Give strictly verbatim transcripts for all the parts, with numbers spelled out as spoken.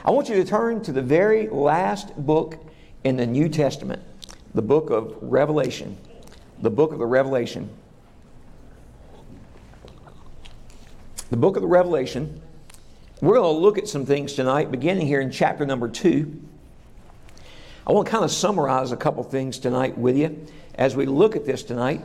I want you to turn to the very last book in the New Testament, the book of Revelation. The book of the Revelation. The book of the Revelation. We're going to look at some things tonight, beginning here in chapter number two. I want to kind of summarize a couple things tonight with you as we look at this tonight.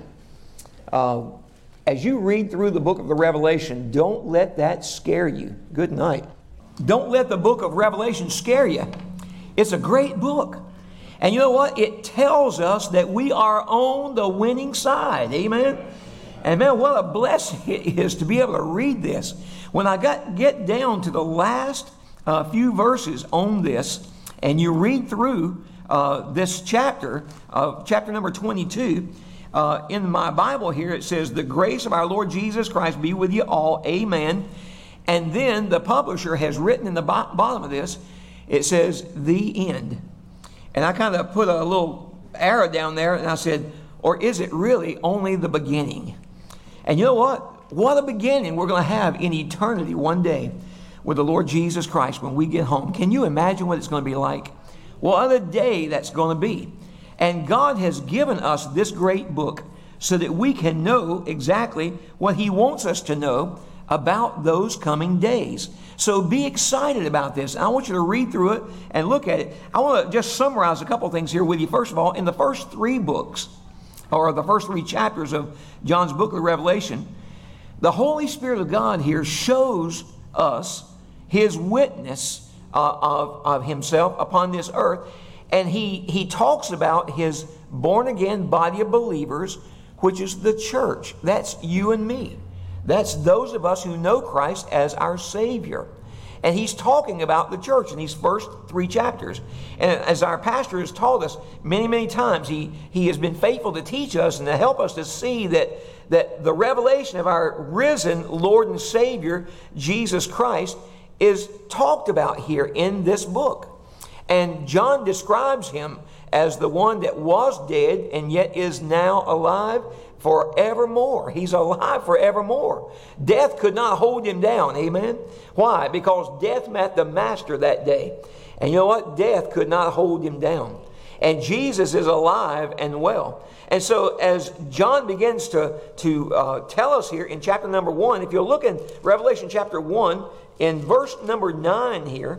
Uh, as you read through the book of the Revelation, don't let that scare you. Good night. Don't let the book of Revelation scare you. It's a great book. And you know what? It tells us that we are on the winning side. Amen? And man, what a blessing it is to be able to read this. When I got get down to the last uh, few verses on this, and you read through uh, this chapter, uh, chapter number twenty-two, uh, in my Bible here it says, "The grace of our Lord Jesus Christ be with you all, amen." And then the publisher has written in the bo- bottom of this, it says, "The end." And I kind of put a little arrow down there, and I said, or is it really only the beginning? And you know what? What a beginning we're going to have in eternity one day with the Lord Jesus Christ when we get home. Can you imagine what it's going to be like? What a day that's going to be. And God has given us this great book so that we can know exactly what He wants us to know about those coming days. So be excited about this. I want you to read through it and look at it. I want to just summarize a couple things here with you. First of all, in the first three books, or the first three chapters of John's book of Revelation, the Holy Spirit of God here shows us His witness uh, of, of Himself upon this earth. And he, he talks about His born-again body of believers, which is the church. That's you and me. That's those of us who know Christ as our Savior. And He's talking about the church in these first three chapters. And as our pastor has taught us many, many times, he, he has been faithful to teach us and to help us to see that, that the revelation of our risen Lord and Savior, Jesus Christ, is talked about here in this book. And John describes Him as the one that was dead and yet is now alive forevermore. He's alive forevermore. Death could not hold Him down. Amen? Why? Because death met the Master that day. And you know what? Death could not hold Him down. And Jesus is alive and well. And so as John begins to, to uh, tell us here in chapter number one, if you'll look in Revelation chapter one, in verse number nine here,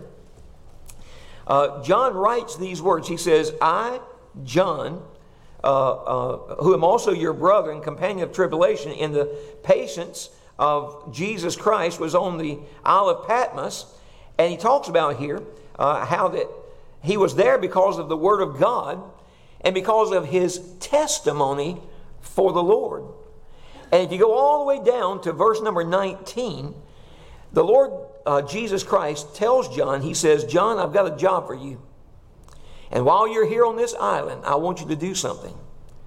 uh, John writes these words. He says, "I, John, Uh, uh, who am also your brother and companion of tribulation in the patience of Jesus Christ," was on the Isle of Patmos. And he talks about here uh, how that he was there because of the Word of God and because of his testimony for the Lord. And if you go all the way down to verse number nineteen, the Lord uh, Jesus Christ tells John, He says, "John, I've got a job for you. And while you're here on this island, I want you to do something."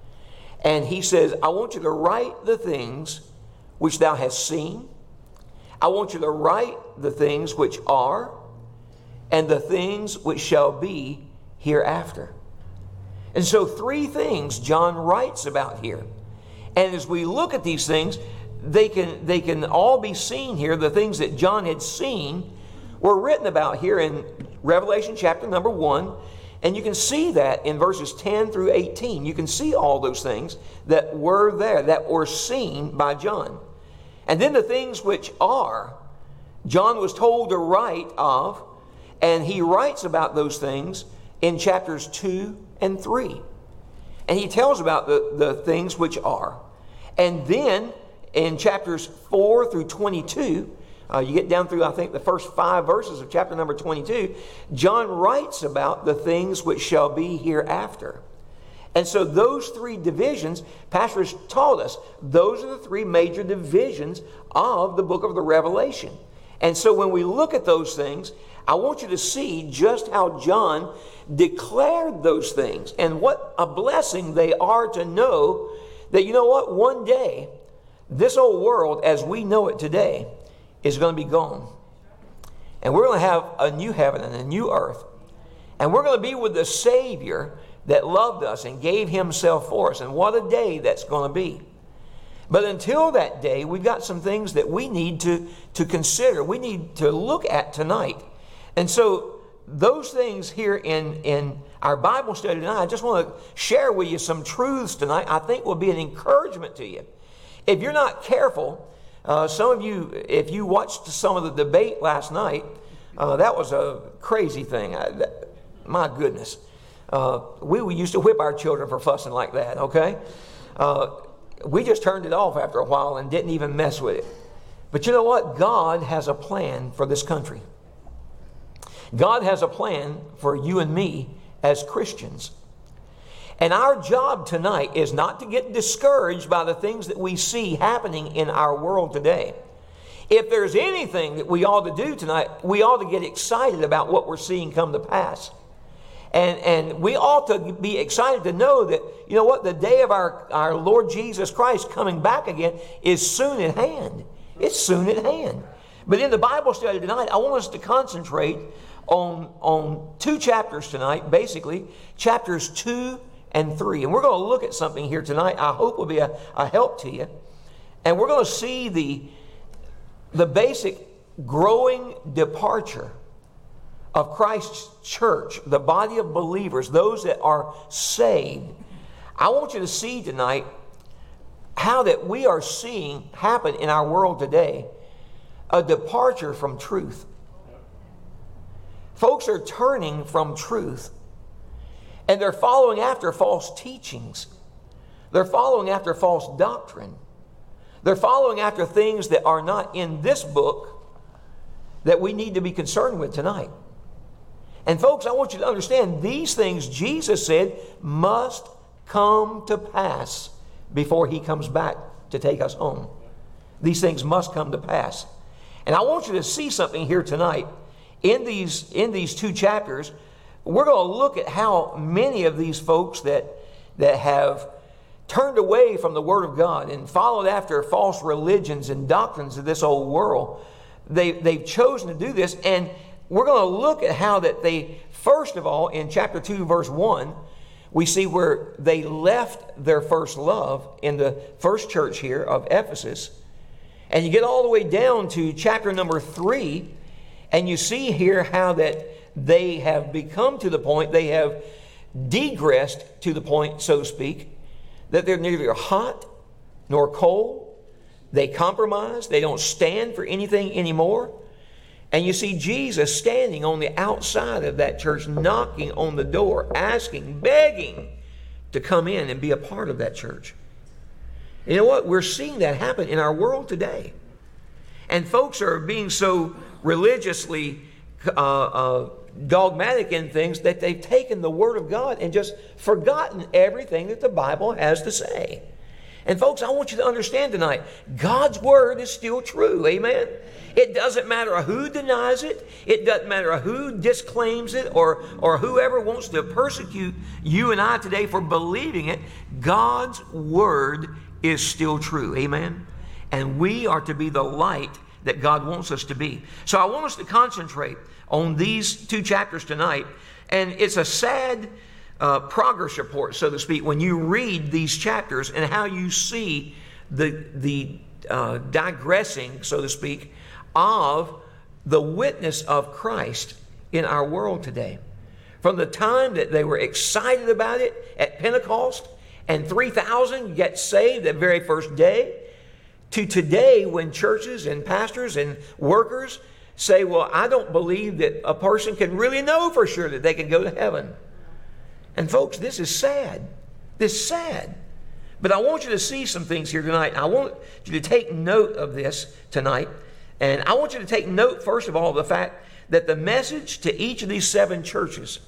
And He says, "I want you to write the things which thou hast seen. I want you to write the things which are, and the things which shall be hereafter." And so three things John writes about here. And as we look at these things, they can, they can all be seen here. The things that John had seen were written about here in Revelation chapter number one. And you can see that in verses ten through eighteen. You can see all those things that were there, that were seen by John. And then the things which are, John was told to write of, and he writes about those things in chapters two and three. And he tells about the, the things which are. And then in chapters four through twenty-two, Uh, you get down through, I think, the first five verses of chapter number twenty-two, John writes about the things which shall be hereafter. And so those three divisions, pastors taught us, those are the three major divisions of the book of the Revelation. And so when we look at those things, I want you to see just how John declared those things and what a blessing they are to know that, you know what, one day, this old world as we know it today is going to be gone. And we're going to have a new heaven and a new earth. And we're going to be with the Savior that loved us and gave Himself for us. And what a day that's going to be. But until that day, we've got some things that we need to, to consider. We need to look at tonight. And so those things here in, in our Bible study tonight, I just want to share with you some truths tonight I think will be an encouragement to you. If you're not careful, uh, some of you, if you watched some of the debate last night, uh, that was a crazy thing. I, that, my goodness. Uh, we, we used to whip our children for fussing like that, okay? Uh, we just turned it off after a while and didn't even mess with it. But you know what? God has a plan for this country. God has a plan for you and me as Christians. And our job tonight is not to get discouraged by the things that we see happening in our world today. If there's anything that we ought to do tonight, we ought to get excited about what we're seeing come to pass. And, and we ought to be excited to know that, you know what, the day of our, our Lord Jesus Christ coming back again is soon at hand. It's soon at hand. But in the Bible study tonight, I want us to concentrate on, on two chapters tonight, basically, chapters two and three. And we're going to look at something here tonight I hope will be a, a help to you. And we're going to see the, the basic growing departure of Christ's church, the body of believers, those that are saved. I want you to see tonight how that we are seeing happen in our world today a departure from truth. Folks are turning from truth, and they're following after false teachings. They're following after false doctrine. They're following after things that are not in this book that we need to be concerned with tonight. And folks, I want you to understand these things Jesus said must come to pass before He comes back to take us home. These things must come to pass. And I want you to see something here tonight. In these, in these two chapters, we're going to look at how many of these folks that, that have turned away from the Word of God and followed after false religions and doctrines of this old world, they, they've chosen to do this. And we're going to look at how that they, first of all, in chapter two, verse one, we see where they left their first love in the first church here of Ephesus. And you get all the way down to chapter number three, and you see here how that they have become to the point, they have digressed to the point, so to speak, that they're neither hot nor cold. They compromise. They don't stand for anything anymore. And you see Jesus standing on the outside of that church, knocking on the door, asking, begging to come in and be a part of that church. You know what? We're seeing that happen in our world today. And folks are being so religiously uh, uh, dogmatic in things that they've taken the Word of God and just forgotten everything that the Bible has to say. And folks, I want you to understand tonight, God's Word is still true. Amen? It doesn't matter who denies it. It doesn't matter who disclaims it or, or whoever wants to persecute you and I today for believing it. God's Word is still true. Amen? And we are to be the light that God wants us to be. So I want us to concentrate on these two chapters tonight. And it's a sad uh, progress report, so to speak, when you read these chapters and how you see the, the uh, digressing, so to speak, of the witness of Christ in our world today. From the time that they were excited about it at Pentecost and three thousand get saved that very first day, to today when churches and pastors and workers say, well, I don't believe that a person can really know for sure that they can go to heaven. And folks, this is sad. This is sad. But I want you to see some things here tonight. I want you to take note of this tonight. And I want you to take note, first of all, of the fact that the message to each of these seven churches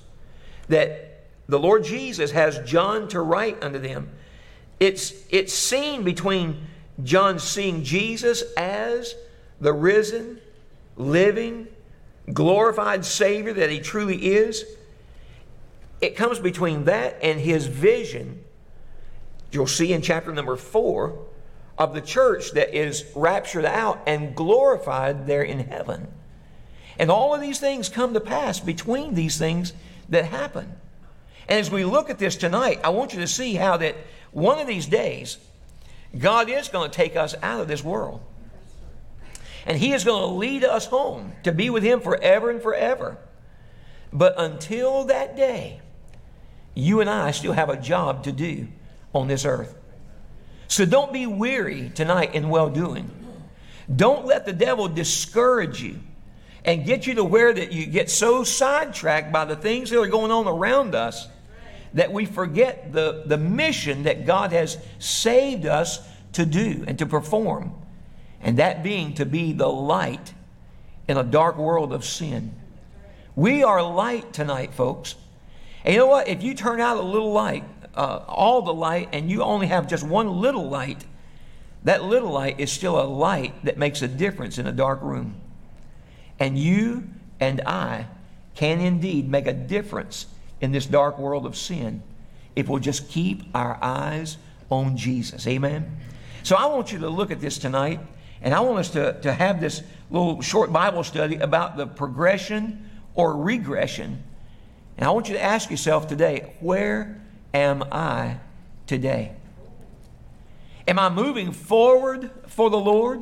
that the Lord Jesus has John to write unto them, it's, it's seen between John seeing Jesus as the risen, living, glorified Savior that He truly is. It comes between that and His vision, you'll see in chapter number four, of the church that is raptured out and glorified there in heaven. And all of these things come to pass between these things that happen. And as we look at this tonight, I want you to see how that one of these days, God is going to take us out of this world. And He is going to lead us home to be with Him forever and forever. But until that day, you and I still have a job to do on this earth. So don't be weary tonight in well-doing. Don't let the devil discourage you and get you to where that you get so sidetracked by the things that are going on around us that we forget the, the mission that God has saved us to do and to perform. And that being to be the light in a dark world of sin. We are light tonight, folks. And you know what? If you turn out a little light, uh, all the light, and you only have just one little light, that little light is still a light that makes a difference in a dark room. And you and I can indeed make a difference in this dark world of sin if we'll just keep our eyes on Jesus. Amen? So I want you to look at this tonight, and I want us to, to have this little short Bible study about the progression or regression. And I want you to ask yourself today, where am I today? Am I moving forward for the Lord?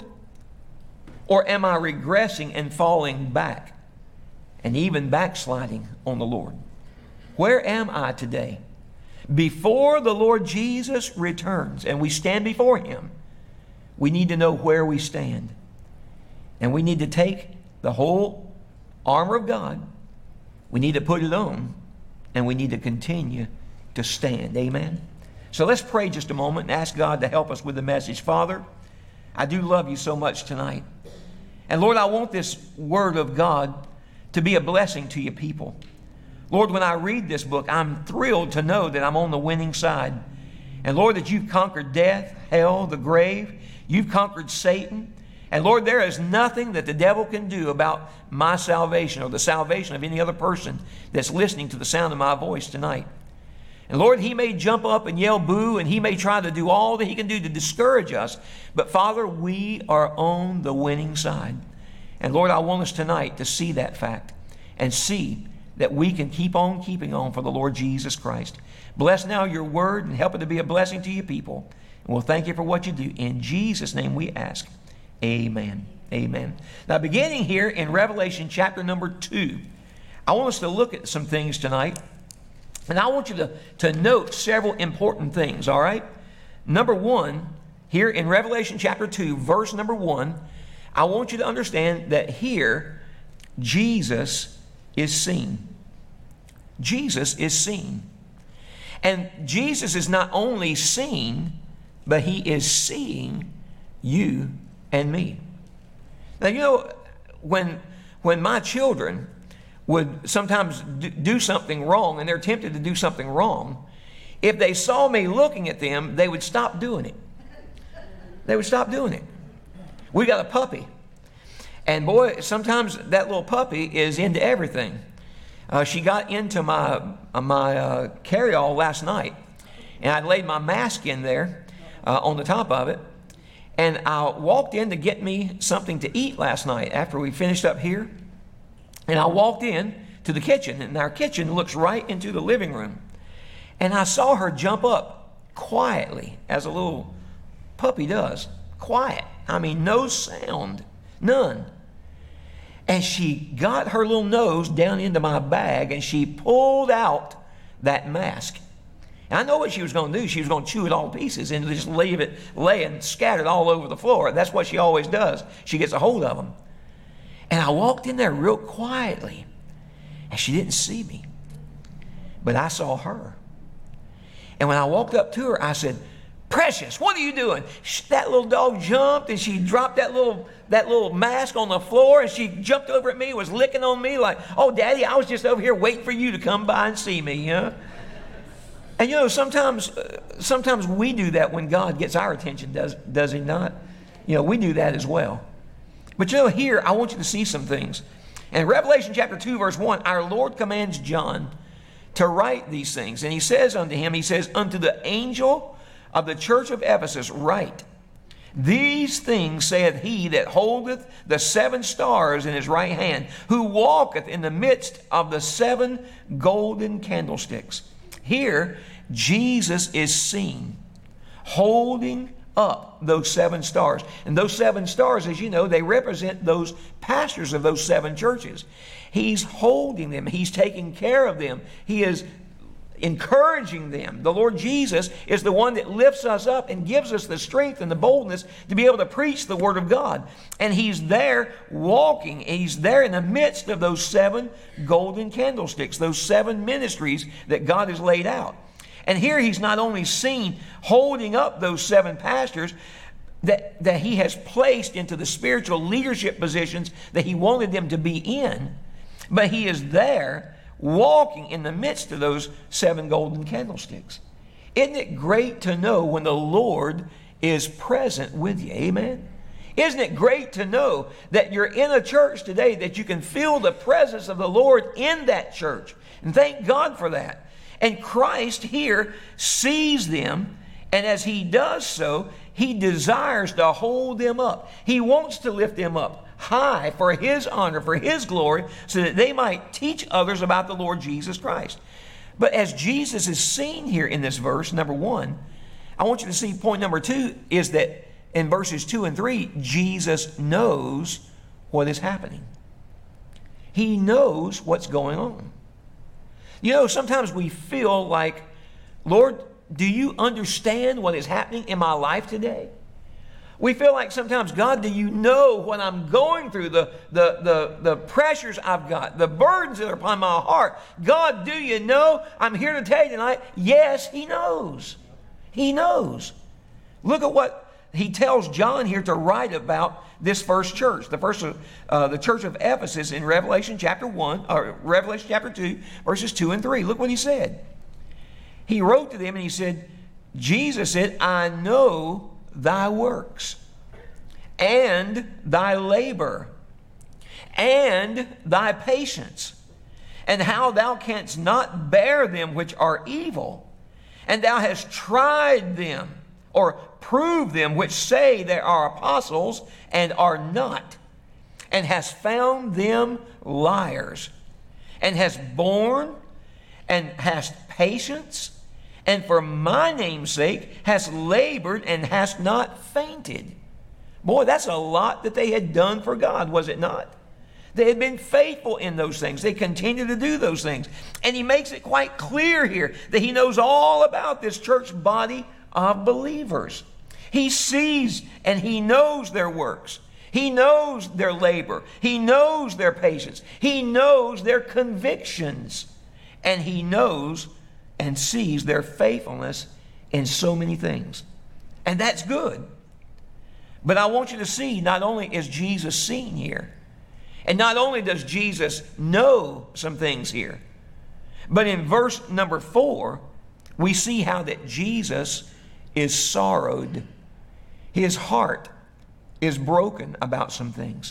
Or am I regressing and falling back and even backsliding on the Lord? Where am I today? Before the Lord Jesus returns and we stand before Him, we need to know where we stand. And we need to take the whole armor of God. We need to put it on, and we need to continue to stand. Amen? So let's pray just a moment and ask God to help us with the message. Father, I do love you so much tonight. And Lord, I want this word of God to be a blessing to your people. Lord, when I read this book, I'm thrilled to know that I'm on the winning side. And Lord, that you've conquered death, hell, the grave. You've conquered Satan. And Lord, there is nothing that the devil can do about my salvation or the salvation of any other person that's listening to the sound of my voice tonight. And Lord, he may jump up and yell boo, and he may try to do all that he can do to discourage us. But Father, we are on the winning side. And Lord, I want us tonight to see that fact and see that we can keep on keeping on for the Lord Jesus Christ. Bless now your word and help it to be a blessing to your people. And we'll thank you for what you do. In Jesus' name we ask. Amen. Amen. Now, beginning here in Revelation chapter number two, I want us to look at some things tonight. And I want you to, to note several important things, all right? Number one, here in Revelation chapter two, verse number one, I want you to understand that here, Jesus is seen. Jesus is seen. And Jesus is not only seen, but he is seeing you and me. Now, you know, when, when my children would sometimes do something wrong, and they're tempted to do something wrong, if they saw me looking at them, they would stop doing it. They would stop doing it. We got a puppy. And boy, sometimes that little puppy is into everything. Uh, she got into my, uh, my uh, carry-all last night, and I laid my mask in there uh, on the top of it. And I walked in to get me something to eat last night after we finished up here. And I walked in to the kitchen, and our kitchen looks right into the living room. And I saw her jump up quietly, as a little puppy does. Quiet. I mean, no sound. None. And she got her little nose down into my bag, and she pulled out that mask. And I know what she was going to do. She was going to chew it all to pieces and just leave it laying scattered all over the floor. That's what she always does. She gets a hold of them. And I walked in there real quietly, and she didn't see me. But I saw her. And when I walked up to her, I said, "Precious, what are you doing?" That little dog jumped, and she dropped that little that little mask on the floor, and she jumped over at me, was licking on me like, "Oh, Daddy, I was just over here waiting for you to come by and see me." You know? And you know, sometimes uh, sometimes we do that when God gets our attention, does, does he not? You know, we do that as well. But you know, here, I want you to see some things. In Revelation chapter two, verse one, our Lord commands John to write these things. And he says unto him, he says, "Unto the angel of the church of Ephesus write, These things saith he that holdeth the seven stars in his right hand, who walketh in the midst of the seven golden candlesticks." Here, Jesus is seen holding up those seven stars. And those seven stars, as you know, they represent those pastors of those seven churches. He's holding them. He's taking care of them. He is encouraging them. The Lord Jesus is the one that lifts us up and gives us the strength and the boldness to be able to preach the Word of God. And He's there walking. He's there in the midst of those seven golden candlesticks, those seven ministries that God has laid out. And here He's not only seen holding up those seven pastors that, that He has placed into the spiritual leadership positions that He wanted them to be in, but He is there walking in the midst of those seven golden candlesticks. Isn't it great to know when the Lord is present with you? Amen? Isn't it great to know that you're in a church today, that you can feel the presence of the Lord in that church? And thank God for that. And Christ here sees them, and as He does so, He desires to hold them up. He wants to lift them up high for His honor, for His glory, so that they might teach others about the Lord Jesus Christ. But as Jesus is seen here in this verse, number one, I want you to see point number two is that in verses two and three, Jesus knows what is happening. He knows what's going on. You know, sometimes we feel like, Lord, do you understand what is happening in my life today? We feel like sometimes, God, do you know what I'm going through, the, the, the, the pressures I've got, the burdens that are upon my heart? God, do you know? I'm here to tell you tonight, yes, He knows. He knows. Look at what He tells John here to write about this first church, the first, uh, the church of Ephesus in Revelation chapter one, or Revelation chapter two, verses two and three. Look what he said. He wrote to them and he said, Jesus said, I know thy works, and thy labor, and thy patience, and how thou canst not bear them which are evil, and thou hast tried them, or proved them which say they are apostles and are not, and hast found them liars, and hast borne, and hast patience, and for my name's sake hast labored and hast not fainted. Boy, that's a lot that they had done for God, was it not? They had been faithful in those things. They continue to do those things. And He makes it quite clear here that He knows all about this church body of believers. He sees and He knows their works. He knows their labor. He knows their patience. He knows their convictions. And He knows and sees their faithfulness in so many things. And that's good. But I want you to see, not only is Jesus seen here, and not only does Jesus know some things here, but in verse number four, we see how that Jesus is sorrowed. His heart is broken about some things.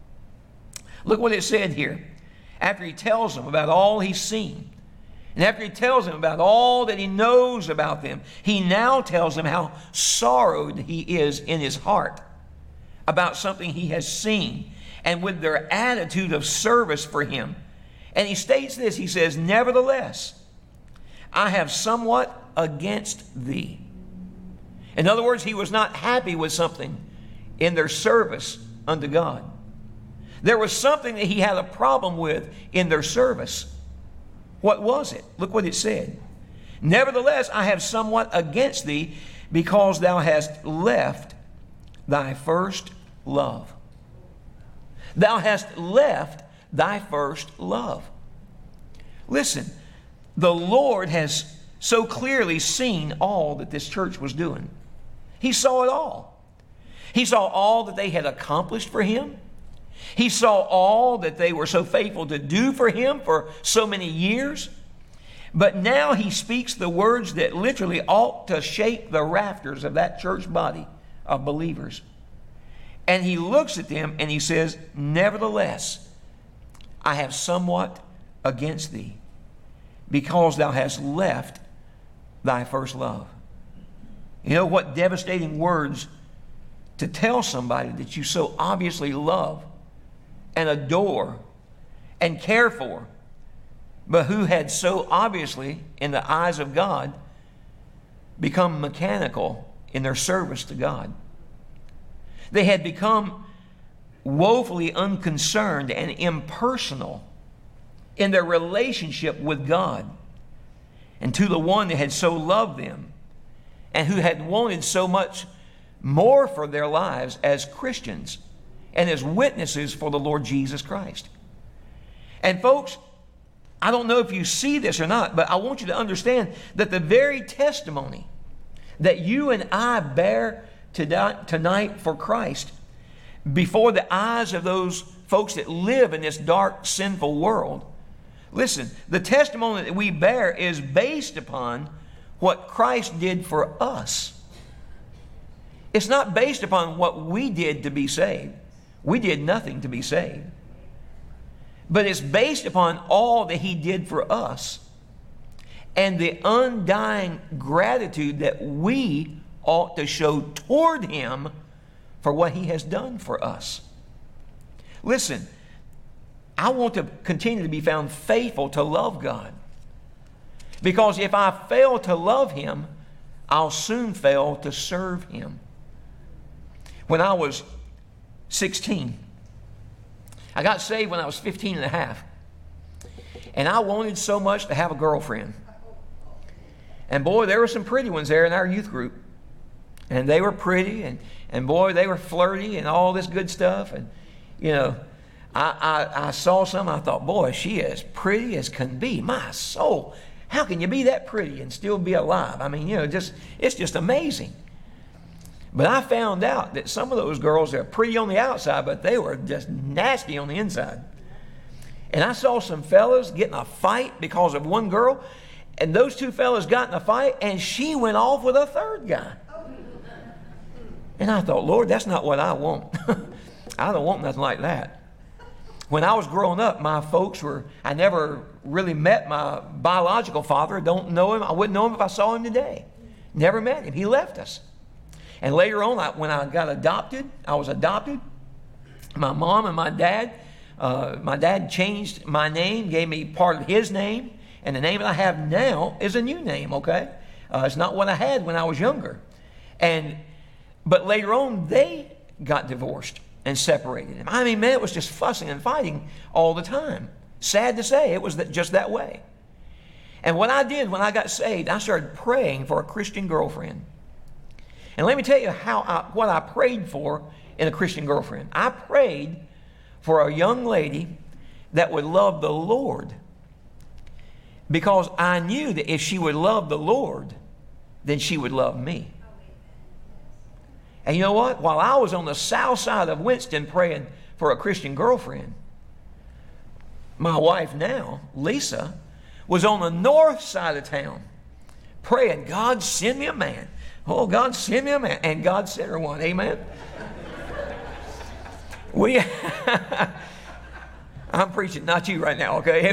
Look what it said here. After He tells them about all He's seen, and after He tells them about all that He knows about them, He now tells them how sorrowed He is in His heart about something He has seen, and with their attitude of service for Him. And He states this, He says, nevertheless, I have somewhat against thee. In other words, He was not happy with something in their service unto God. There was something that He had a problem with in their service. What was it? Look what it said. Nevertheless, I have somewhat against thee, because thou hast left thy first love. Thou hast left thy first love. Listen, the Lord has so clearly seen all that this church was doing. He saw it all. He saw all that they had accomplished for Him. He saw all that they were so faithful to do for Him for so many years. But now He speaks the words that literally ought to shake the rafters of that church body of believers. And He looks at them and He says, nevertheless, I have somewhat against thee, because thou hast left thy first love. You know what devastating words to tell somebody that you so obviously love and adore and care for, but who had so obviously, in the eyes of God, become mechanical in their service to God. They had become woefully unconcerned and impersonal in their relationship with God and to the one that had so loved them and who had wanted so much more for their lives as Christians and as witnesses for the Lord Jesus Christ. And folks, I don't know if you see this or not, but I want you to understand that the very testimony that you and I bear tonight for Christ before the eyes of those folks that live in this dark, sinful world, listen, the testimony that we bear is based upon what Christ did for us. It's not based upon what we did to be saved. We did nothing to be saved. But it's based upon all that He did for us and the undying gratitude that we ought to show toward Him for what He has done for us. Listen, I want to continue to be found faithful to love God. Because if I fail to love Him, I'll soon fail to serve Him. When I was sixteen, I got saved when I was fifteen and a half. And I wanted so much to have a girlfriend. And boy, there were some pretty ones there in our youth group. And they were pretty, and, and boy, they were flirty and all this good stuff. And, you know, I, I, I saw some, I thought, boy, she is pretty as can be. My soul, how can you be that pretty and still be alive? I mean, you know, just it's just amazing. But I found out that some of those girls are pretty on the outside, but they were just nasty on the inside. And I saw some fellas get in a fight because of one girl, and those two fellas got in a fight, and she went off with a third guy. And I thought, Lord, that's not what I want. I don't want nothing like that. When I was growing up, my folks were, I never really met my biological father. I don't know him. I wouldn't know him if I saw him today. Never met him. He left us. And later on, I, when I got adopted, I was adopted. My mom and my dad, uh, my dad changed my name, gave me part of his name, and the name that I have now is a new name, okay? Uh, it's not what I had when I was younger. And but later on, they got divorced and separated. I mean, man, it was just fussing and fighting all the time. Sad to say, it was that, just that way. And what I did when I got saved, I started praying for a Christian girlfriend. And let me tell you how I, what I prayed for in a Christian girlfriend. I prayed for a young lady that would love the Lord, because I knew that if she would love the Lord, then she would love me. And you know what? While I was on the south side of Winston praying for a Christian girlfriend, my wife now, Lisa, was on the north side of town praying, God, send me a man. Oh, God, send me a man. And God sent her one. Amen? We, I'm preaching, not you right now, okay?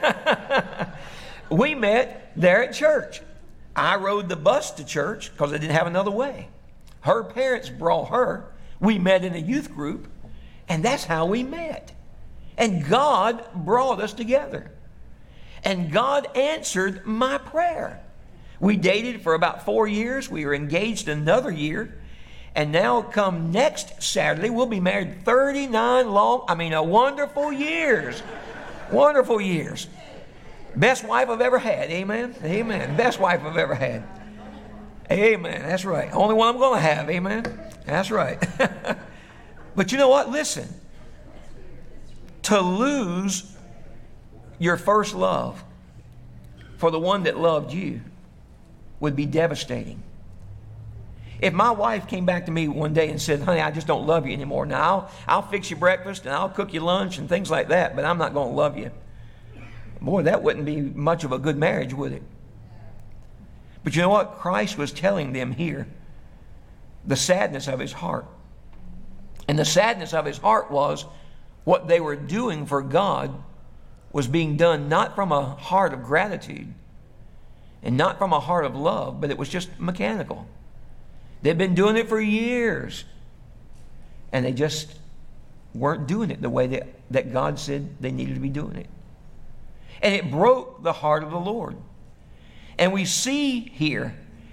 We met there at church. I rode the bus to church because I didn't have another way. Her parents brought her. We met in a youth group, and that's how we met. And God brought us together. And God answered my prayer. We dated for about four years. We were engaged another year. And now come next Saturday, we'll be married thirty-nine long, I mean, a wonderful years. Wonderful years. Best wife I've ever had. Amen? Amen. Best wife I've ever had. Amen. That's right. Only one I'm going to have. Amen. That's right. But you know what? Listen. To lose your first love for the one that loved you would be devastating. If my wife came back to me one day and said, honey, I just don't love you anymore. Now, I'll, I'll fix you breakfast and I'll cook you lunch and things like that, but I'm not going to love you. Boy, that wouldn't be much of a good marriage, would it? But you know what? Christ was telling them here the sadness of His heart. And the sadness of His heart was what they were doing for God was being done not from a heart of gratitude and not from a heart of love, but it was just mechanical. They'd been doing it for years, and they just weren't doing it the way that, that God said they needed to be doing it. And it broke the heart of the Lord. And we see here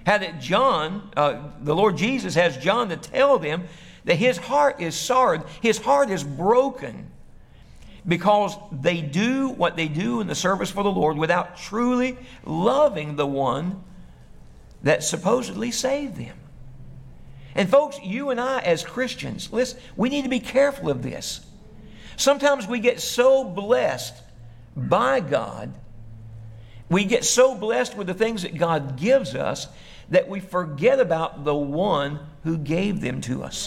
How that John, uh, the Lord Jesus has John to tell them that his heart is sorrowed, his heart is broken, because they do what they do in the service for the Lord without truly loving the one that supposedly saved them. And folks, you and I as Christians, listen, we need to be careful of this. Sometimes we get so blessed by God, we get so blessed with the things that God gives us that we forget about the one who gave them to us.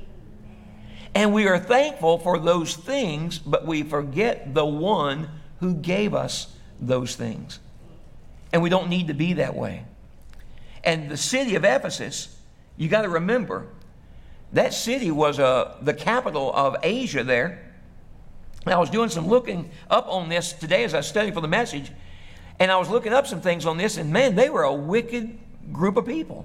And we are thankful for those things, but we forget the one who gave us those things. And we don't need to be that way. And the city of Ephesus, you got to remember, that city was uh, the capital of Asia there. And I was doing some looking up on this today as I studied for the message. And I was looking up some things on this, and man, they were a wicked group of people.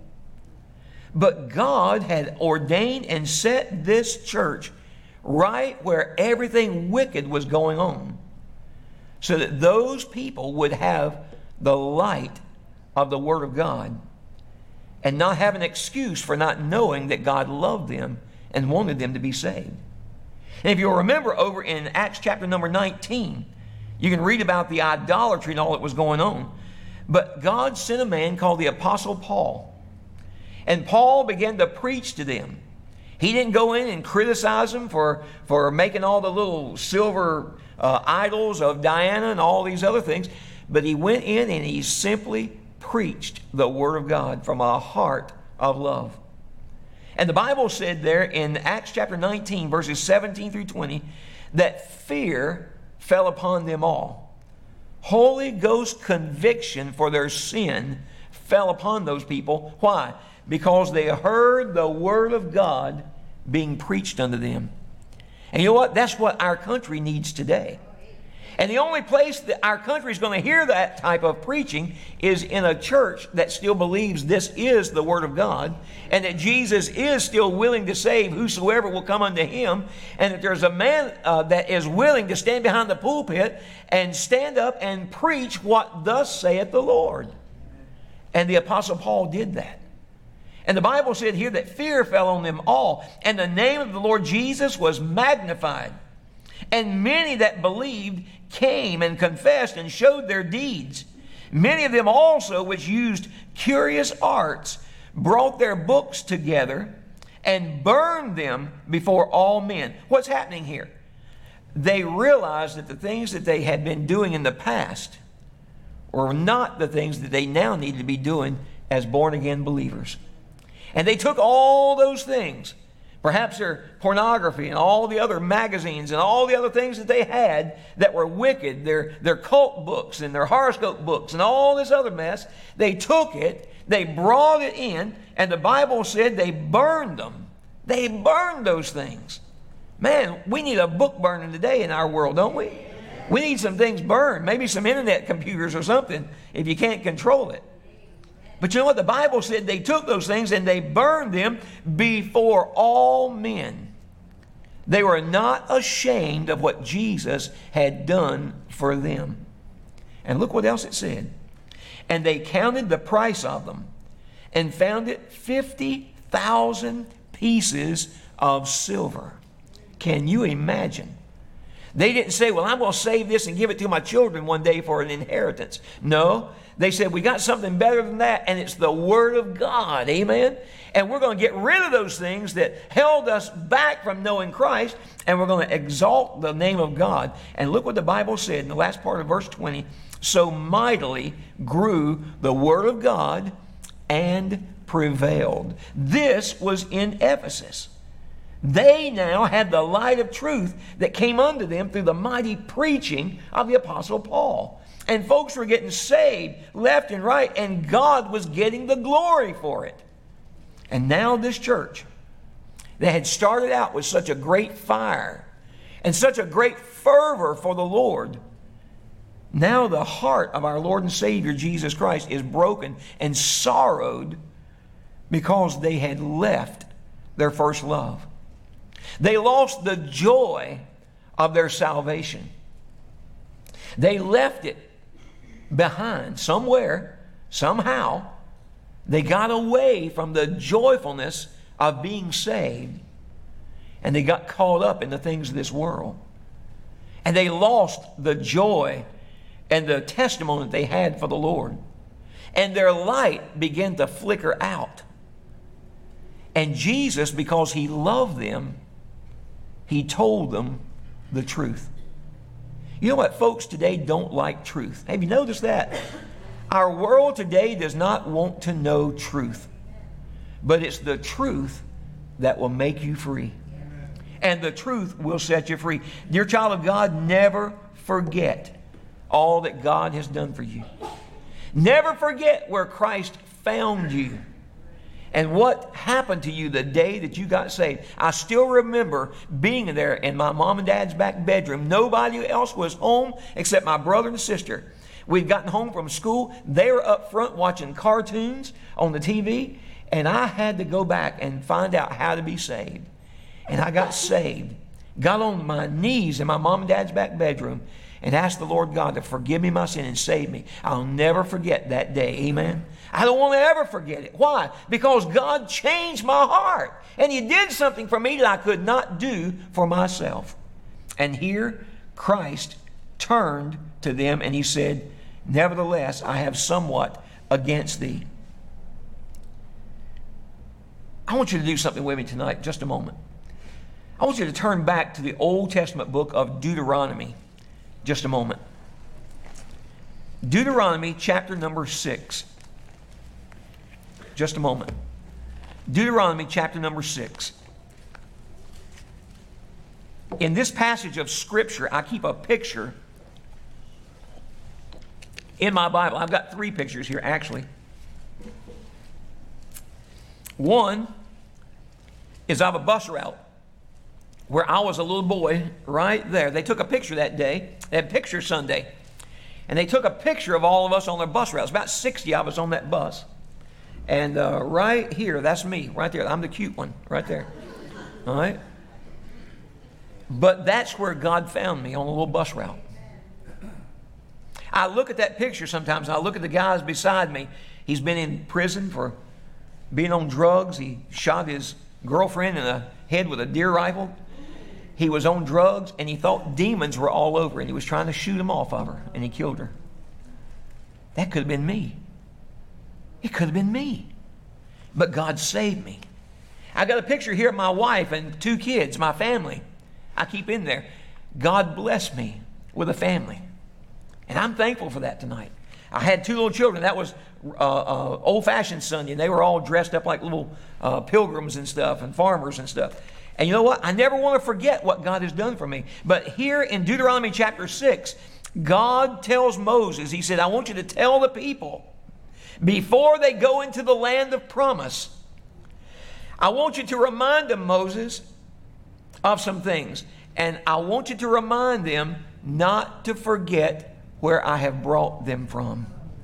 But God had ordained and set this church right where everything wicked was going on, so that those people would have the light of the Word of God and not have an excuse for not knowing that God loved them and wanted them to be saved. And if you'll remember over in Acts chapter number nineteen, you can read about the idolatry and all that was going on. But God sent a man called the Apostle Paul. And Paul began to preach to them. He didn't go in and criticize them for, for making all the little silver uh, idols of Diana and all these other things. But he went in and he simply preached the Word of God from a heart of love. And the Bible said there in Acts chapter nineteen, verses seventeen through twenty, that fear fell upon them all. Holy Ghost conviction for their sin fell upon those people. Why? Because they heard the Word of God being preached unto them. And you know what? That's what our country needs today. And the only place that our country is going to hear that type of preaching is in a church that still believes this is the Word of God, and that Jesus is still willing to save whosoever will come unto Him, and that there's a man uh, that is willing to stand behind the pulpit and stand up and preach what thus saith the Lord. And the Apostle Paul did that. And the Bible said here that fear fell on them all, and the name of the Lord Jesus was magnified. And many that believed came and confessed and showed their deeds. Many of them also, which used curious arts, brought their books together and burned them before all men. What's happening here? They realized that the things that they had been doing in the past were not the things that they now needed to be doing as born-again believers. And they took all those things, perhaps their pornography and all the other magazines and all the other things that they had that were wicked, their, their cult books and their horoscope books and all this other mess. They took it, they brought it in, and the Bible said they burned them. They burned those things. Man, we need a book burning today in our world, don't we? We need some things burned, maybe some internet computers or something if you can't control it. But you know what? The Bible said they took those things and they burned them before all men. They were not ashamed of what Jesus had done for them. And look what else it said. And they counted the price of them and found it fifty thousand pieces of silver. Can you imagine? They didn't say, well, I'm going to save this and give it to my children one day for an inheritance. No. They said, we got something better than that, and it's the Word of God. Amen? And we're going to get rid of those things that held us back from knowing Christ, and we're going to exalt the name of God. And look what the Bible said in the last part of verse twenty. So mightily grew the Word of God and prevailed. This was in Ephesus. They now had the light of truth that came unto them through the mighty preaching of the Apostle Paul. And folks were getting saved left and right, and God was getting the glory for it. And now this church that had started out with such a great fire and such a great fervor for the Lord, now the heart of our Lord and Savior Jesus Christ is broken and sorrowed because they had left their first love. They lost the joy of their salvation. They left it behind somewhere, somehow. They got away from the joyfulness of being saved, and they got caught up in the things of this world. And they lost the joy and the testimony that they had for the Lord. And their light began to flicker out. And Jesus, because He loved them, He told them the truth. You know what? Folks today don't like truth. Have you noticed that? Our world today does not want to know truth. But it's the truth that will make you free. And the truth will set you free. Dear child of God, never forget all that God has done for you. Never forget where Christ found you and what happened to you the day that you got saved. I still remember being there in my mom and dad's back bedroom. Nobody else was home except my brother and sister. We'd gotten home from school. They were up front watching cartoons on the T V, and I had to go back and find out how to be saved. And I got saved, got on my knees in my mom and dad's back bedroom, and asked the Lord God to forgive me my sin and save me. I'll never forget that day. Amen. I don't want to ever forget it. Why? Because God changed my heart. And He did something for me that I could not do for myself. And here Christ turned to them and He said, nevertheless, I have somewhat against thee. I want you to do something with me tonight, just a moment. I want you to turn back to the Old Testament book of Deuteronomy. Just a moment. Deuteronomy chapter number six. Just a moment. Deuteronomy chapter number six. In this passage of Scripture, I keep a picture in my Bible. I've got three pictures here, actually. One is of a bus route where I was a little boy right there. They took a picture that day. They had Picture Sunday. And they took a picture of all of us on their bus route. It was about sixty of us on that bus. And uh, right here, that's me, right there. I'm the cute one, right there. All right? But that's where God found me, on a little bus route. I look at that picture sometimes, and I look at the guys beside me. He's been in prison for being on drugs. He shot his girlfriend in the head with a deer rifle. He was on drugs, and he thought demons were all over, and he was trying to shoot them off of her, and he killed her. That could have been me. It could have been me. But God saved me. I got a picture here of my wife and two kids, my family. I keep in there. God blessed me with a family. And I'm thankful for that tonight. I had two little children. That was uh, uh, old-fashioned Sunday, and they were all dressed up like little uh, pilgrims and stuff, and farmers and stuff. And you know what? I never want to forget what God has done for me. But here in Deuteronomy chapter six, God tells Moses, He said, I want you to tell the people, before they go into the land of promise, I want you to remind them, Moses, of some things. And I want you to remind them not to forget where I have brought them from.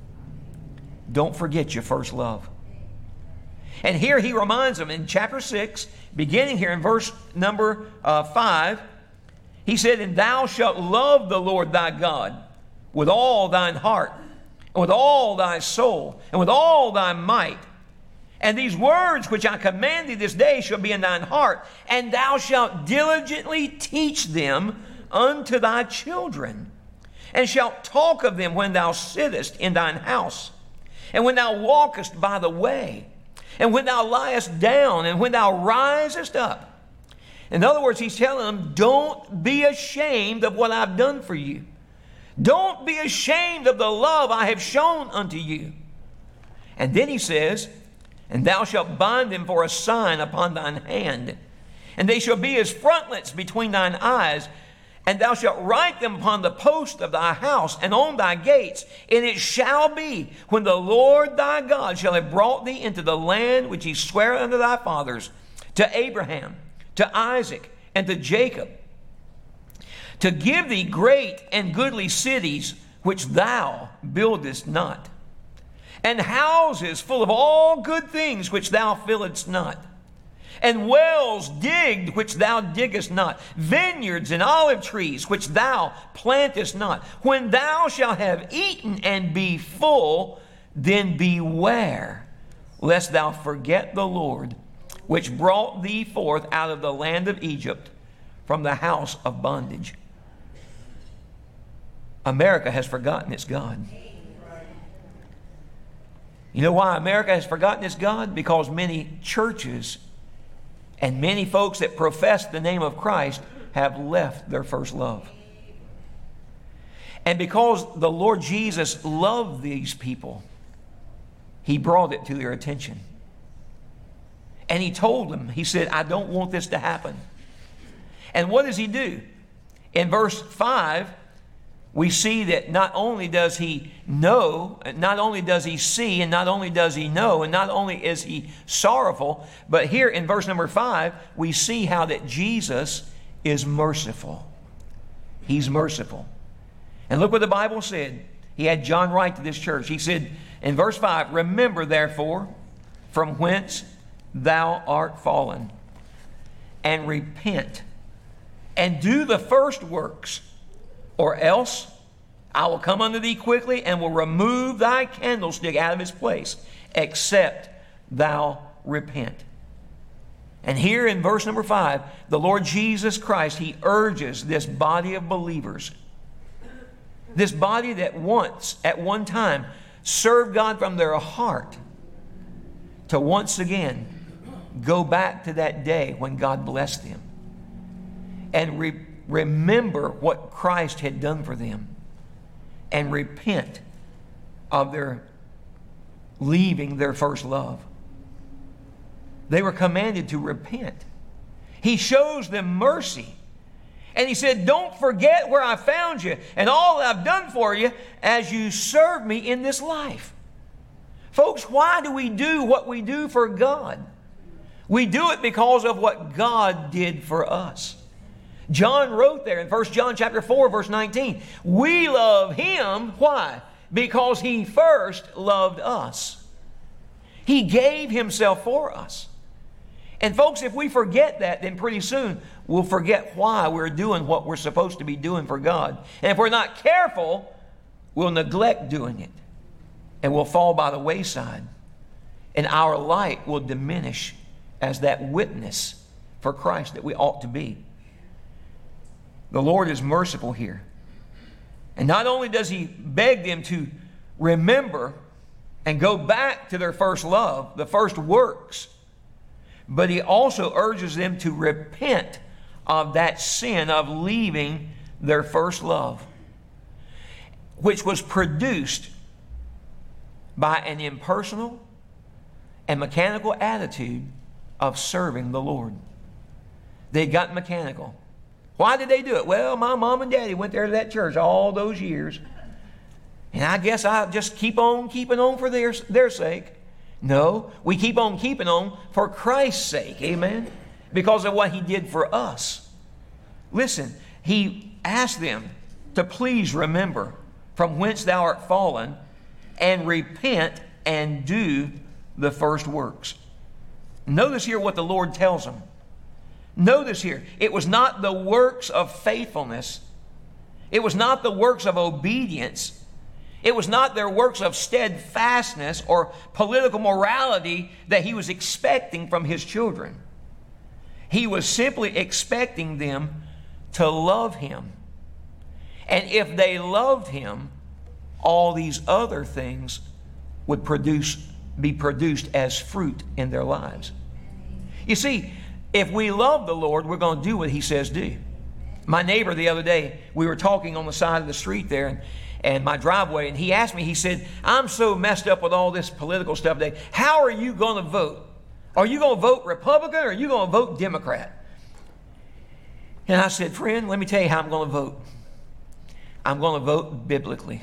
Don't forget your first love. And here He reminds them in chapter six, beginning here in verse number uh, five, He said, and thou shalt love the Lord thy God with all thine heart, and with all thy soul, and with all thy might. And these words which I command thee this day shall be in thine heart, and thou shalt diligently teach them unto thy children, and shalt talk of them when thou sittest in thine house, and when thou walkest by the way, and when thou liest down, and when thou risest up. In other words, He's telling them, don't be ashamed of what I've done for you. Don't be ashamed of the love I have shown unto you. And then He says, and thou shalt bind them for a sign upon thine hand, and they shall be as frontlets between thine eyes, and thou shalt write them upon the post of thy house and on thy gates. And it shall be, when the Lord thy God shall have brought thee into the land which He sware unto thy fathers, to Abraham, to Isaac, and to Jacob, to give thee great and goodly cities which thou buildest not, and houses full of all good things which thou fillest not, and wells digged which thou diggest not, vineyards and olive trees which thou plantest not. When thou shalt have eaten and be full, then beware lest thou forget the Lord, which brought thee forth out of the land of Egypt from the house of bondage. America has forgotten its God. You know why America has forgotten its God? Because many churches and many folks that profess the name of Christ have left their first love. And because the Lord Jesus loved these people, He brought it to their attention. And He told them, He said, I don't want this to happen. And what does He do? In verse five, we see that not only does He know, not only does He see, and not only does He know, and not only is He sorrowful, but here in verse number five, we see how that Jesus is merciful. He's merciful. And look what the Bible said. He had John write to this church. He said in verse five, remember therefore from whence thou art fallen, and repent, and do the first works, or else I will come unto thee quickly and will remove thy candlestick out of its place, except thou repent. And here in verse number five, the Lord Jesus Christ, He urges this body of believers, this body that once, at one time, served God from their heart, to once again go back to that day when God blessed them and re- remember what Christ had done for them and repent of their leaving their first love. They were commanded to repent. He shows them mercy. And He said, don't forget where I found you and all that I've done for you as you serve me in this life. Folks, why do we do what we do for God? We do it because of what God did for us. John wrote there in First John chapter four, verse nineteen, we love Him, why? Because He first loved us. He gave Himself for us. And folks, if we forget that, then pretty soon we'll forget why we're doing what we're supposed to be doing for God. And if we're not careful, we'll neglect doing it. And we'll fall by the wayside. And our light will diminish as that witness for Christ that we ought to be. The Lord is merciful here. And not only does He beg them to remember and go back to their first love, the first works, but He also urges them to repent of that sin of leaving their first love, which was produced by an impersonal and mechanical attitude of serving the Lord. They got mechanical. Why did they do it? Well, my mom and daddy went there to that church all those years, and I guess I just keep on keeping on for their, their sake. No, we keep on keeping on for Christ's sake, amen? Because of what He did for us. Listen, He asked them to please remember from whence thou art fallen, and repent and do the first works. Notice here what the Lord tells them. Notice here, it was not the works of faithfulness. It was not the works of obedience. It was not their works of steadfastness or political morality that He was expecting from His children. He was simply expecting them to love Him. And if they loved Him, all these other things would produce, be produced as fruit in their lives. You see, if we love the Lord, we're going to do what He says do. My neighbor the other day, we were talking on the side of the street there, and, and my driveway, and he asked me, he said, I'm so messed up with all this political stuff today. How are you going to vote? Are you going to vote Republican or are you going to vote Democrat? And I said, friend, let me tell you how I'm going to vote. I'm going to vote biblically.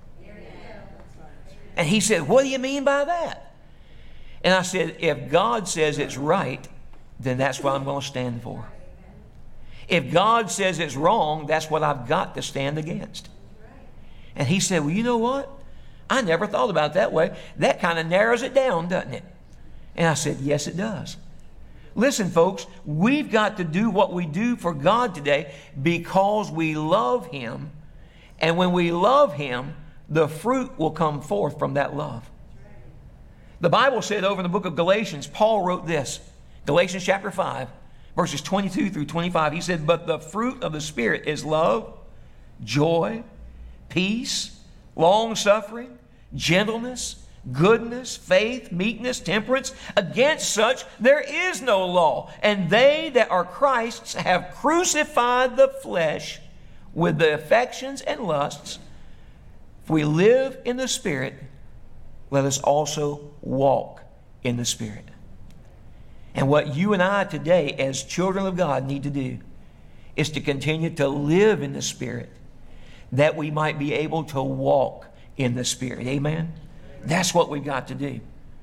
And he said, what do you mean by that? And I said, if God says it's right, then that's what I'm going to stand for. If God says it's wrong, that's what I've got to stand against. And he said, well, you know what? I never thought about it that way. That kind of narrows it down, doesn't it? And I said, yes, it does. Listen, folks, we've got to do what we do for God today because we love Him. And when we love Him, the fruit will come forth from that love. The Bible said over in the book of Galatians, Paul wrote this, Galatians chapter five, verses twenty-two through twenty-five. He said, but the fruit of the Spirit is love, joy, peace, long-suffering, gentleness, goodness, faith, meekness, temperance. Against such there is no law. And they that are Christ's have crucified the flesh with the affections and lusts. If we live in the Spirit, let us also walk in the Spirit. And what you and I today as children of God need to do is to continue to live in the Spirit, that we might be able to walk in the Spirit. Amen? That's what we've got to do.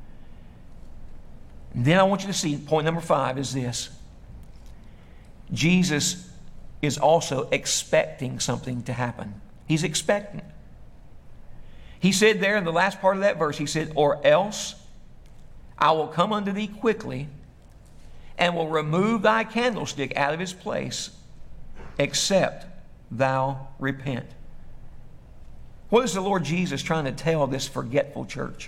And then I want you to see point number five is this. Jesus is also expecting something to happen. He's expectant. He said there in the last part of that verse, he said, or else I will come unto thee quickly and will remove thy candlestick out of his place, except thou repent. What is the Lord Jesus trying to tell this forgetful church?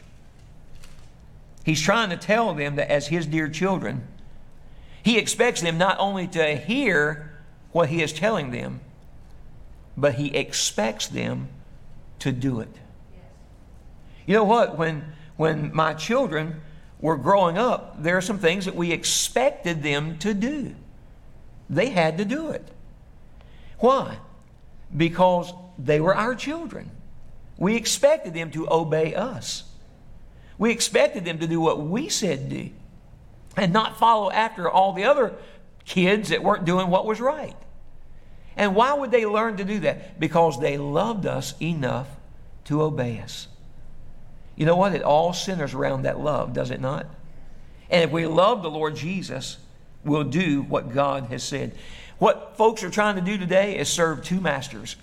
He's trying to tell them that as his dear children, he expects them not only to hear what he is telling them, but he expects them to do it. You know what? When, when my children were growing up, there are some things that we expected them to do. They had to do it. Why? Because they were our children. We expected them to obey us. We expected them to do what we said do and not follow after all the other kids that weren't doing what was right. And why would they learn to do that? Because they loved us enough to obey us. You know what? It all centers around that love, does it not? And if we love the Lord Jesus, we'll do what God has said. What folks are trying to do today is serve two masters.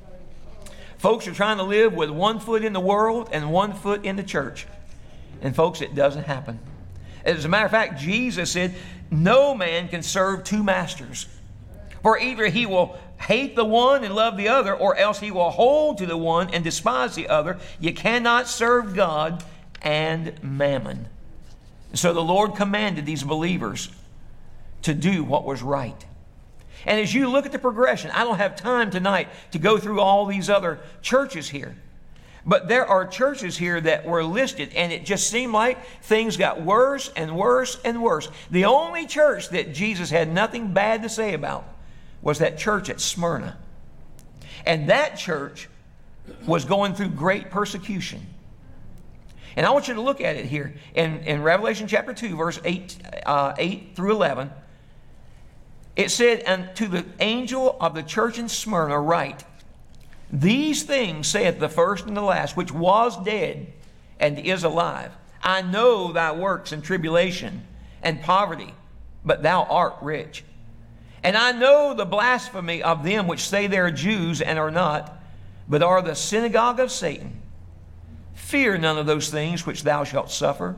Folks are trying to live with one foot in the world and one foot in the church. And folks, it doesn't happen. As a matter of fact, Jesus said, no man can serve two masters. For either he will hate the one and love the other, or else he will hold to the one and despise the other. You cannot serve God and mammon. So the Lord commanded these believers to do what was right. And as you look at the progression, I don't have time tonight to go through all these other churches here. But there are churches here that were listed, and it just seemed like things got worse and worse and worse. The only church that Jesus had nothing bad to say about was that church at Smyrna. And that church was going through great persecution. And I want you to look at it here in, in Revelation chapter two, verse eight, uh, eight through eleven. It said, and to the angel of the church in Smyrna write, these things saith the first and the last, which was dead and is alive. I know thy works and tribulation and poverty, but thou art rich. And I know the blasphemy of them which say they are Jews and are not, but are the synagogue of Satan. Fear none of those things which thou shalt suffer.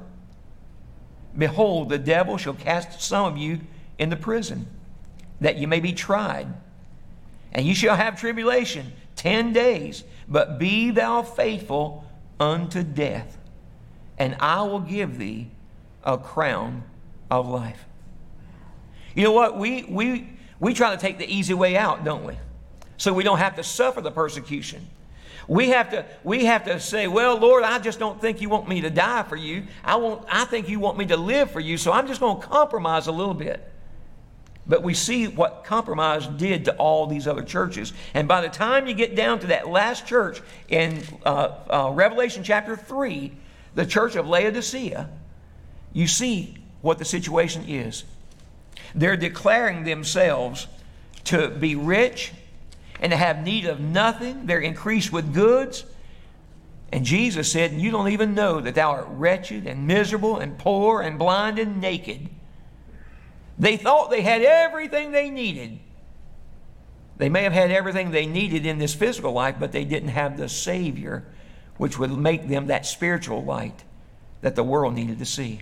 Behold, the devil shall cast some of you into prison, that you may be tried. And you shall have tribulation ten days, but be thou faithful unto death, and I will give thee a crown of life. You know what? We, we, we try to take the easy way out, don't we? So we don't have to suffer the persecution. We have to, we have to say, well, Lord, I just don't think you want me to die for you. I, won't, I think you want me to live for you, so I'm just going to compromise a little bit. But we see what compromise did to all these other churches. And by the time you get down to that last church in uh, uh, Revelation chapter three, the church of Laodicea, you see what the situation is. They're declaring themselves to be rich and to have need of nothing. They're increased with goods. And Jesus said, you don't even know that thou art wretched and miserable and poor and blind and naked. They thought they had everything they needed. They may have had everything they needed in this physical life, but they didn't have the Savior, which would make them that spiritual light that the world needed to see.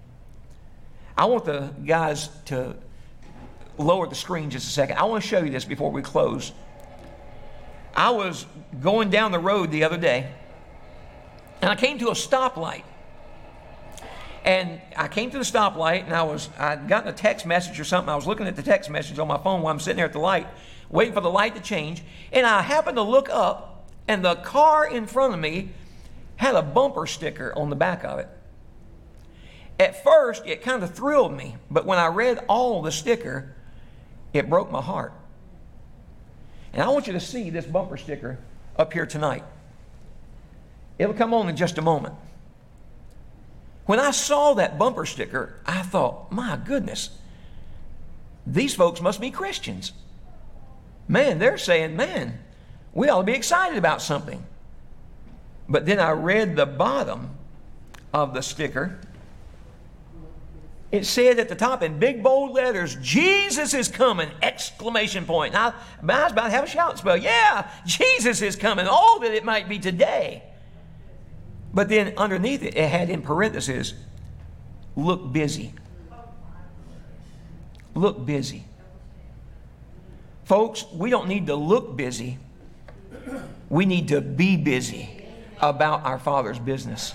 I want the guys to lower the screen just a second. I want to show you this before we close. I was going down the road the other day, and I came to a stoplight. And I came to the stoplight, and I was, I'd gotten a text message or something. I was looking at the text message on my phone while I'm sitting there at the light, waiting for the light to change. And I happened to look up, and the car in front of me had a bumper sticker on the back of it. At first, it kind of thrilled me, but when I read all the sticker, it broke my heart. And I want you to see this bumper sticker up here tonight. It'll come on in just a moment. When I saw that bumper sticker, I thought, my goodness, these folks must be Christians. Man, they're saying, man, we ought to be excited about something. But then I read the bottom of the sticker. It said at the top in big bold letters, Jesus is coming, exclamation point. And I, I was about to have a shout spell. Yeah, Jesus is coming, all that it might be today. But then underneath it, it had in parentheses, look busy. Look busy. Folks, we don't need to look busy. We need to be busy about our Father's business.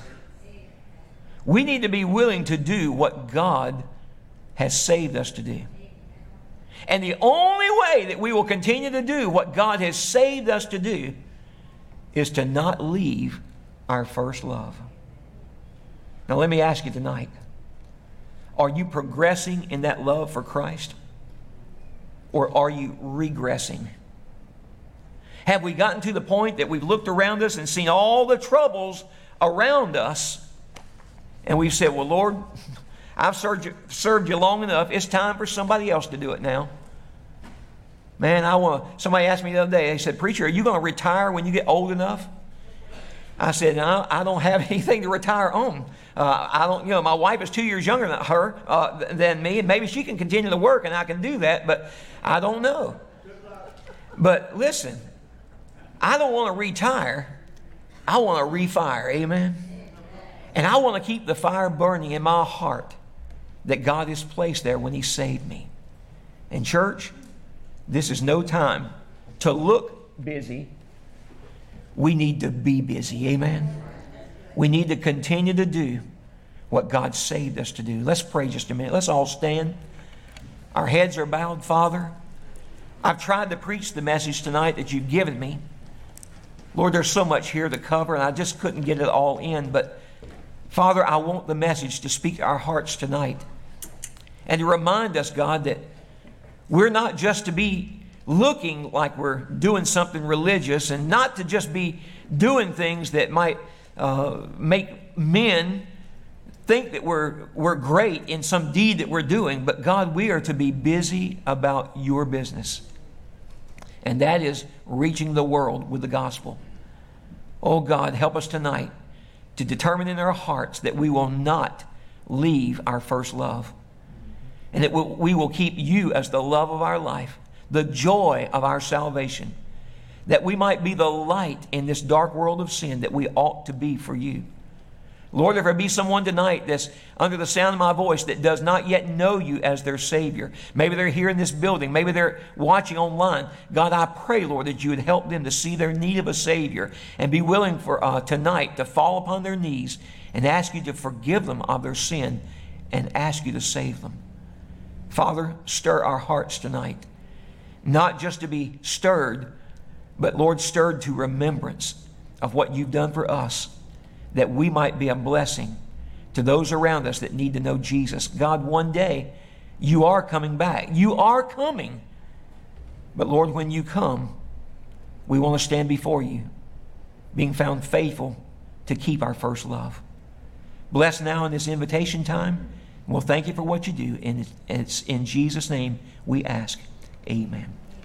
We need to be willing to do what God has saved us to do. And the only way that we will continue to do what God has saved us to do is to not leave our first love. Now let me ask you tonight, are you progressing in that love for Christ? Or are you regressing? Have we gotten to the point that we've looked around us and seen all the troubles around us, and we've said, well, Lord, I've served you, served you long enough. It's time for somebody else to do it now. Man, I want. Somebody asked me the other day, they said, preacher, are you going to retire when you get old enough? I said, no, I don't have anything to retire on. Uh, I don't, you know, my wife is two years younger than her, uh, than me, and maybe she can continue to work and I can do that, but I don't know. But listen, I don't want to retire. I want to refire, amen? And I want to keep the fire burning in my heart that God has placed there when He saved me. And church, this is no time to look busy. We need to be busy, amen? We need to continue to do what God saved us to do. Let's pray just a minute. Let's all stand. Our heads are bowed. Father, I've tried to preach the message tonight that you've given me. Lord, there's so much here to cover, and I just couldn't get it all in. But, Father, I want the message to speak to our hearts tonight and to remind us, God, that we're not just to be looking like we're doing something religious, and not to just be doing things that might uh, make men think that we're, we're great in some deed that we're doing. But God, we are to be busy about your business. And that is reaching the world with the gospel. Oh God, help us tonight to determine in our hearts that we will not leave our first love. And that we will keep you as the love of our life, the joy of our salvation, that we might be the light in this dark world of sin that we ought to be for you. Lord, if there be someone tonight that's under the sound of my voice that does not yet know you as their Savior, maybe they're here in this building, maybe they're watching online, God, I pray, Lord, that you would help them to see their need of a Savior and be willing for uh, tonight to fall upon their knees and ask you to forgive them of their sin and ask you to save them. Father, stir our hearts tonight, not just to be stirred, but Lord, stirred to remembrance of what you've done for us, that we might be a blessing to those around us that need to know Jesus. God, one day you are coming back. You are coming. But Lord, when you come, we want to stand before you, being found faithful to keep our first love. Bless now in this invitation time. We'll thank you for what you do. And it's in Jesus' name we ask. Amen.